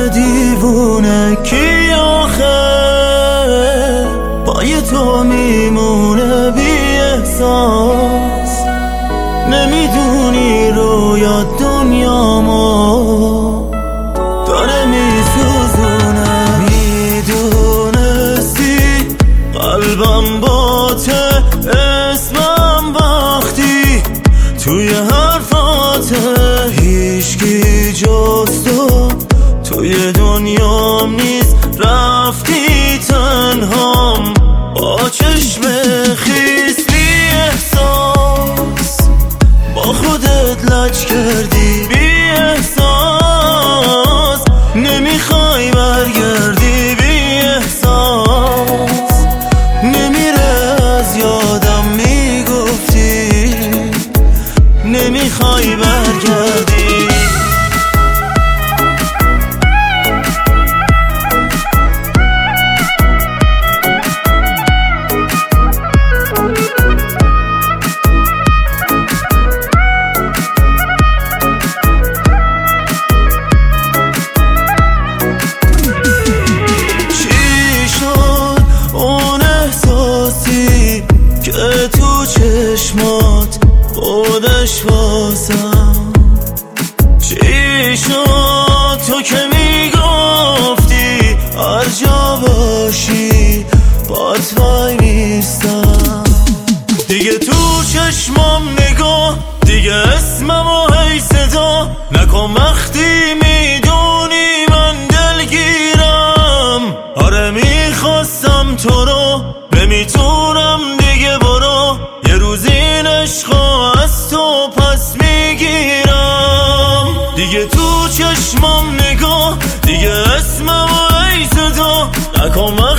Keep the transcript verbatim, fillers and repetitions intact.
دیوونه کی آخه پای تو میمونه بی احساس نمیدونی رویا دنیامو داره میسوزونه میدونستی قلبم باته اسمم وقتی توی حرفاته هیچکی جز تو توی دنیام نیست رفتی تنهام با چشم خیس بی احساس با خودت لج کردی بی احساس نمیخوای برگردی بی احساس نمیره از یادم میگفتی نمیخوای برگردی که تو چشمات خودش واسم چی شد تو که میگفتی هر جا باشی بات وای نیستم دیگه تو چشمام نگاه دیگه اسمم و هی صدا نکن وقتی میدونی من دلگیرم آره میخواستم تو رو نمیتونم دیگه برو یه روز این عشقا از تو پس میگیرم دیگه تو چشمام نگاه دیگه اسمم و ای صدا نکن